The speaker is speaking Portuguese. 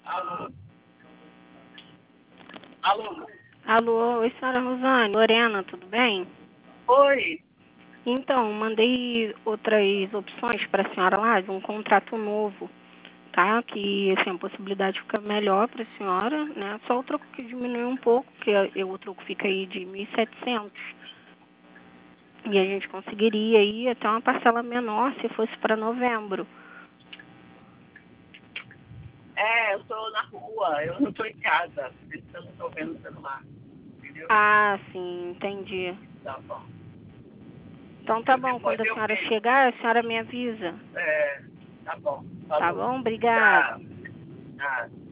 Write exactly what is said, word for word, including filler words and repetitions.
Alô? Alô? Alô, oi, senhora Rosane. Lorena, tudo bem? Oi. Então, mandei outras opções para a senhora lá, de um contrato novo, tá? Que, assim, a possibilidade fica melhor para a senhora, né? Só o troco que diminuiu um pouco, que é- o troco fica aí de mil e setecentos. E a gente conseguiria aí até uma parcela menor se fosse para novembro. É, eu tô na rua, eu não tô em casa, por isso que eu não tô vendo o celular. Entendeu? Ah, sim, entendi. Tá bom. Então tá Eu bom, depois quando a eu senhora vejo. chegar, a senhora me avisa. É, tá bom. Tá Falou. bom? Obrigada. Tchau. Ah.